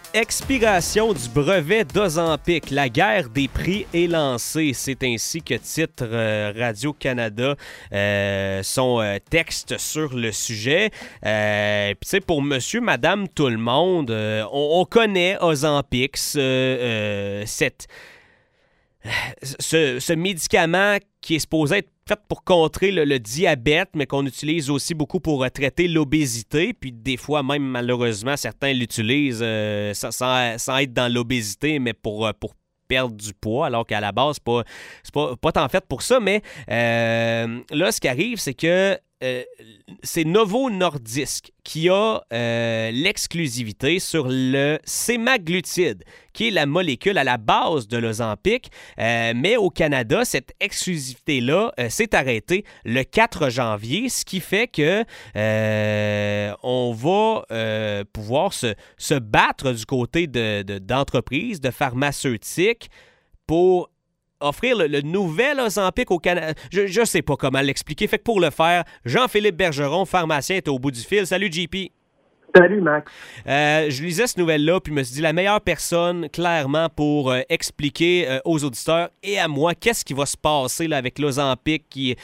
Expiration du brevet d'Ozempic. La guerre des prix est lancée. C'est ainsi que titre Radio-Canada son texte sur le sujet. Puis tu sais, pour monsieur, madame, tout le monde, on connaît Ozempic, ce médicament qui est supposé être fait pour contrer le diabète, mais qu'on utilise aussi beaucoup pour traiter l'obésité. Puis des fois, même malheureusement, certains l'utilisent sans être dans l'obésité, mais pour perdre du poids, alors qu'à la base, c'est pas tant fait pour ça. Mais là, ce qui arrive, c'est que c'est Novo Nordisk qui a l'exclusivité sur le sémaglutide, qui est la molécule à la base de l'Ozempic. Mais au Canada, cette exclusivité-là s'est arrêtée le 4 janvier, ce qui fait que on va pouvoir se battre du côté d'entreprises, de pharmaceutiques pour offrir le nouvel Ozempic au Canada. Je sais pas comment l'expliquer. Fait que pour le faire, Jean-Philippe Bergeron, pharmacien, est au bout du fil. Salut, JP. Salut, Max. Je lisais cette nouvelle-là, puis je me suis dit, la meilleure personne, clairement, pour expliquer aux auditeurs et à moi qu'est-ce qui va se passer là, avec l'Ozempic,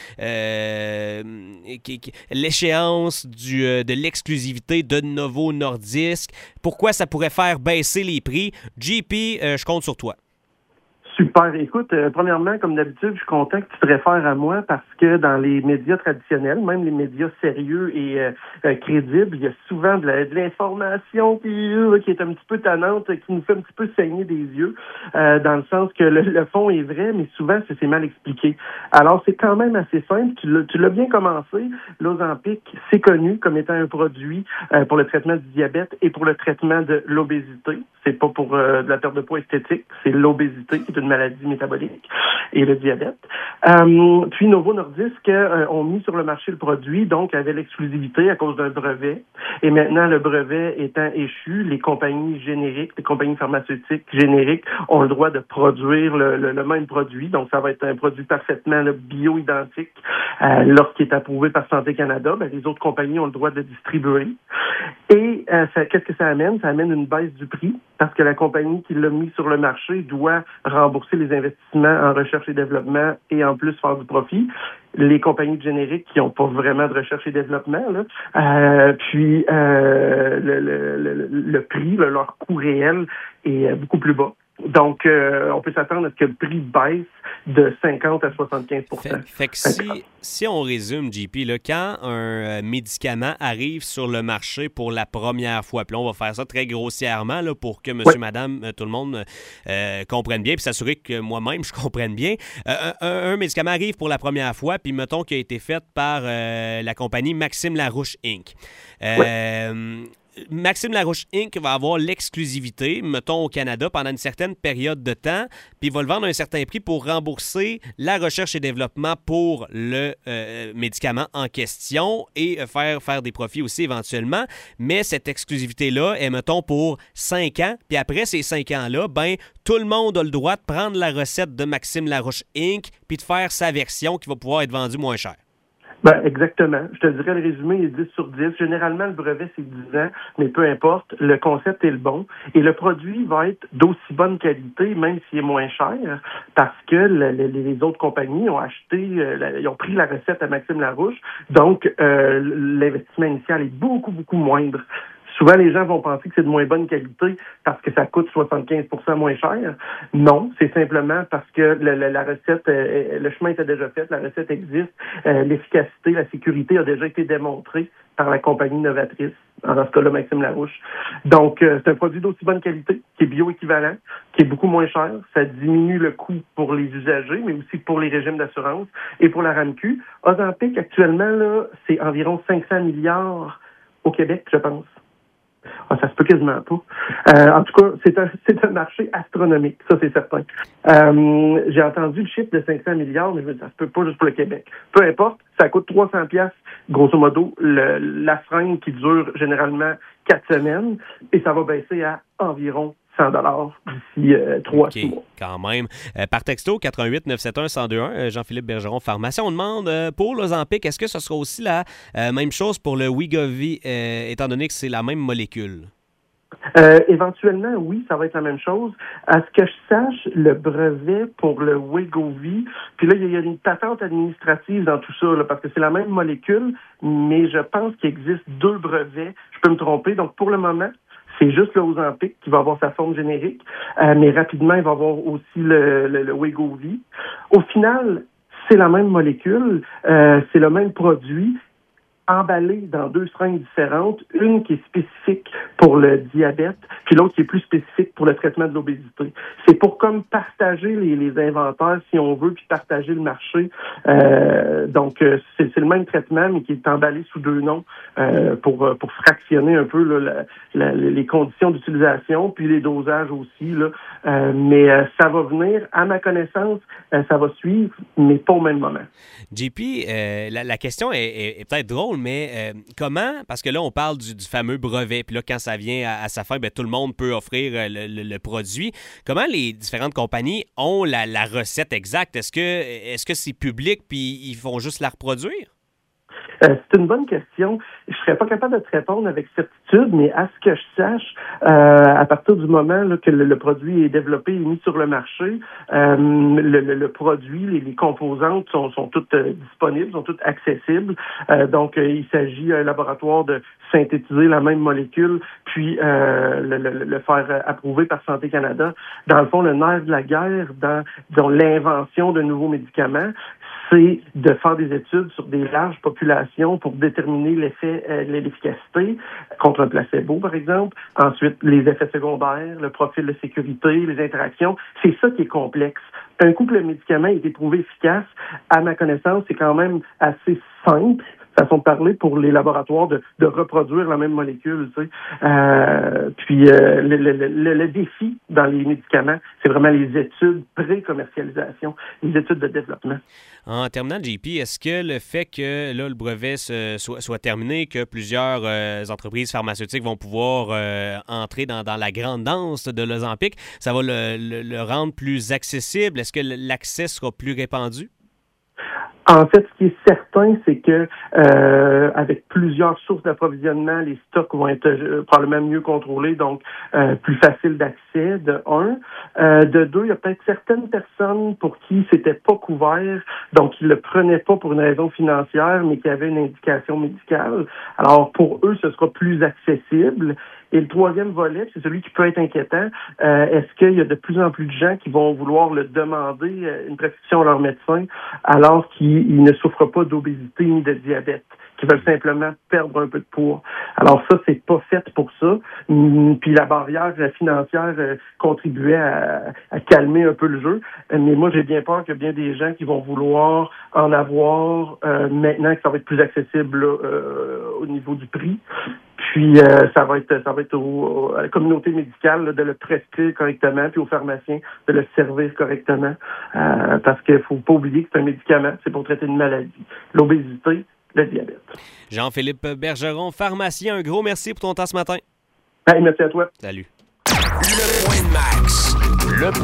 l'échéance de l'exclusivité de Novo Nordisk, pourquoi ça pourrait faire baisser les prix. JP, je compte sur toi. Super. Écoute, premièrement, comme d'habitude, je suis content que tu te réfères à moi parce que dans les médias traditionnels, même les médias sérieux et crédibles, il y a souvent de l'information qui est un petit peu tannante, qui nous fait un petit peu saigner des yeux, dans le sens que le fond est vrai, mais souvent, c'est mal expliqué. Alors, c'est quand même assez simple. Tu l'as bien commencé. L'Ozempic, c'est connu comme étant un produit pour le traitement du diabète et pour le traitement de l'obésité. C'est pas pour de la perte de poids esthétique, c'est l'obésité qui est une maladie métabolique et le diabète. Puis Novo Nordisk ont mis sur le marché le produit, donc avait l'exclusivité à cause d'un brevet. Et maintenant, le brevet étant échu, les compagnies génériques, les compagnies pharmaceutiques génériques ont le droit de produire le même produit. Donc, ça va être un produit parfaitement bio-identique. Lorsqu'il est approuvé par Santé Canada, les autres compagnies ont le droit de le distribuer. Et qu'est-ce que ça amène? Ça amène une baisse du prix parce que la compagnie qui l'a mis sur le marché doit rembourser les investissements en recherche et développement et en plus faire du profit. Les compagnies de génériques qui n'ont pas vraiment de recherche et développement, puis le prix, leur coût réel est beaucoup plus bas. Donc, on peut s'attendre à ce que le prix baisse de 50 à 75%. Fait que si on résume, JP, là, quand un médicament arrive sur le marché pour la première fois, puis là, on va faire ça très grossièrement là, pour que monsieur, madame, tout le monde comprenne bien, puis s'assurer que moi-même, je comprenne bien. Un médicament arrive pour la première fois, puis mettons qu'il a été fait par la compagnie Maxime Larouche Inc. Maxime Larouche Inc. va avoir l'exclusivité, mettons au Canada, pendant une certaine période de temps, puis il va le vendre à un certain prix pour rembourser la recherche et développement pour le médicament en question et faire des profits aussi éventuellement. Mais cette exclusivité-là est, mettons, pour 5 ans, puis après ces 5 ans-là, tout le monde a le droit de prendre la recette de Maxime Larouche Inc. puis de faire sa version qui va pouvoir être vendue moins cher. Exactement. Je te dirais, le résumé est 10 sur 10. Généralement, le brevet, c'est 10 ans, mais peu importe, le concept est le bon. Et le produit va être d'aussi bonne qualité, même s'il est moins cher, parce que les autres compagnies ont acheté, ils ont pris la recette à Maxime Larouche. Donc, l'investissement initial est beaucoup, beaucoup moindre. Souvent, les gens vont penser que c'est de moins bonne qualité parce que ça coûte 75% moins cher. Non, c'est simplement parce que la recette, le chemin était déjà fait, la recette existe, l'efficacité, la sécurité a déjà été démontrée par la compagnie novatrice, dans ce cas-là, Maxime Larouche. Donc, c'est un produit d'aussi bonne qualité, qui est bioéquivalent, qui est beaucoup moins cher. Ça diminue le coût pour les usagers, mais aussi pour les régimes d'assurance et pour la RAMQ. Ozempic, actuellement, là, c'est environ 500 milliards au Québec, je pense. Ça se peut quasiment pas. En tout cas, c'est un marché astronomique, ça c'est certain. J'ai entendu le chiffre de 500 milliards, mais je me dis, ça se peut pas juste pour le Québec. Peu importe, ça coûte 300 piastres, grosso modo, la seringue qui dure généralement 4 semaines, et ça va baisser à environ 100 $ d'ici 3 mois. Quand même. Par texto, 88 971 1021, Jean-Philippe Bergeron, pharmacien. On demande pour l'Ozempic, est-ce que ce sera aussi la même chose pour le Wegovy, étant donné que c'est la même molécule? Éventuellement, oui, ça va être la même chose. À ce que je sache, le brevet pour le Wegovy, puis là, il y a une patente administrative dans tout ça, là, parce que c'est la même molécule, mais je pense qu'il existe 2 brevets. Je peux me tromper. Donc, pour le moment, c'est juste le Ozempic qui va avoir sa forme générique, mais rapidement, il va avoir aussi le Wegovy. Au final, c'est la même molécule, c'est le même produit, emballé dans 2 seringues différentes, une qui est spécifique pour le diabète, puis l'autre qui est plus spécifique pour le traitement de l'obésité. C'est pour comme partager les inventaires, si on veut, puis partager le marché. Donc, c'est le même traitement, mais qui est emballé sous 2 noms pour fractionner un peu là, les conditions d'utilisation, puis les dosages aussi. Là. Mais ça va venir, à ma connaissance, ça va suivre, mais pas au même moment. JP, la question est peut-être drôle, mais comment, parce que là, on parle du fameux brevet, puis là, quand ça vient à sa fin, bien, tout le monde peut offrir le produit. Comment les différentes compagnies ont la recette exacte? Est-ce que c'est public, puis ils vont juste la reproduire? C'est une bonne question. Je serais pas capable de te répondre avec certitude, mais à ce que je sache, à partir du moment là, que le produit est développé et mis sur le marché, le produit, les composantes sont toutes disponibles, sont toutes accessibles. Donc, il s'agit à un laboratoire de synthétiser la même molécule, puis le faire approuver par Santé Canada. Dans le fond, le nerf de la guerre dans l'invention de nouveaux médicaments, c'est de faire des études sur des larges populations pour déterminer l'efficacité contre un placebo, par exemple. Ensuite, les effets secondaires, le profil de sécurité, les interactions. C'est ça qui est complexe. Un coup que le médicament a été prouvé efficace, à ma connaissance, c'est quand même assez simple, façon de parler, pour les laboratoires de reproduire la même molécule. Tu sais. Puis le défi dans les médicaments, c'est vraiment les études pré-commercialisation, les études de développement. En terminant, JP, est-ce que le fait que là, le brevet soit terminé, que plusieurs entreprises pharmaceutiques vont pouvoir entrer dans la grande danse de l'Ozempic, ça va le rendre plus accessible? Est-ce que l'accès sera plus répandu? En fait, ce qui est certain, c'est que avec plusieurs sources d'approvisionnement, les stocks vont être probablement mieux contrôlés, donc plus facile d'accès, de un. De deux, il y a peut-être certaines personnes pour qui c'était pas couvert, donc ils le prenaient pas pour une raison financière, mais qui avaient une indication médicale. Alors, pour eux, ce sera plus accessible. Et le troisième volet, c'est celui qui peut être inquiétant. Est-ce qu'il y a de plus en plus de gens qui vont vouloir le demander, une prescription à leur médecin, alors qu'ils ne souffrent pas d'obésité ni de diabète, qui veulent simplement perdre un peu de poids? Alors ça, c'est pas fait pour ça. Puis la barrière financière contribuait à calmer un peu le jeu. Mais moi, j'ai bien peur qu'il y a bien des gens qui vont vouloir en avoir maintenant que ça va être plus accessible là, au niveau du prix. Puis ça va être à la communauté médicale là, de le prescrire correctement, puis aux pharmaciens de le servir correctement. Parce qu'il faut pas oublier que c'est un médicament, c'est pour traiter une maladie. L'obésité, le diabète. Jean-Philippe Bergeron, pharmacien, un gros merci pour ton temps ce matin. Merci à toi. Salut. Le point de Max.